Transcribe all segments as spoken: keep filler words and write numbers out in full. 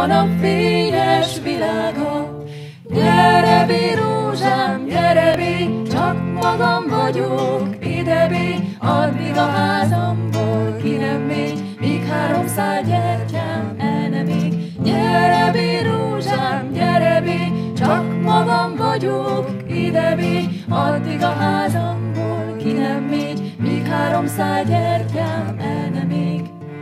a nap fényes világa. Gyere, Bi, rózsám, gyere, Bi, csak magam vagyok, ide, Bi, addig a házamból ki nem megy, míg három szál gyertyám el nem ég. Gyere, Bi, rózsám, gyere, Bi, csak magam vagyok, ide, Bi, addig a házamból ki nem megy, míg három szál gyertyám el nem ég.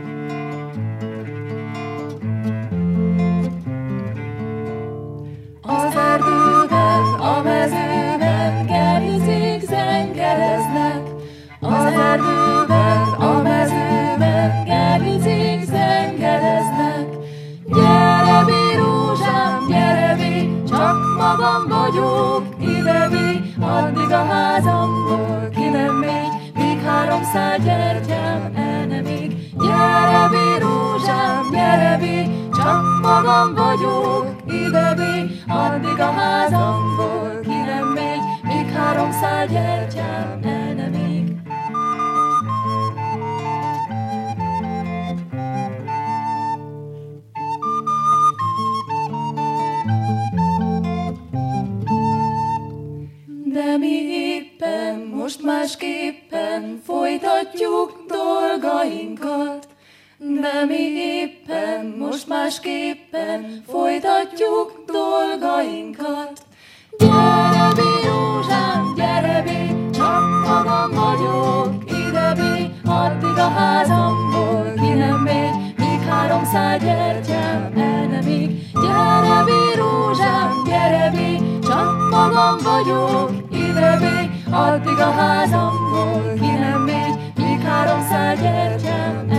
Az erdőben, a mezőben gerlicik zengereznek. Az erdőben, a mezőben gerlicik zengereznek. Gyere, Bi, rózsám, gyere, Bi, csak magam vagyok, ide, Bi, addig a házamból ki nem megy, míg három szál gyertyám el nem ég. Gyere, Bi, rózsám, gyere, Bi, csak magam vagyok, ide, Bi, addig a házamból ki nem megy, míg három szál gyertyám el nem ég. De mi éppen, most másképpen folytatjuk dolgainkat. De mi éppen, most másképpen folytatjuk dolgainkat. Gyere, Bi, rózsám, gyere, Bi, csak magam vagyok, ide, Bi, addig a házamból ki nem megy, míg három szál gyertyám el nem ég. Gyere, Bi, rózsám, gyere, Bi, csak magam vagyok, ide, Bi, addig a házamból ki nem megy, míg három szál gyertyám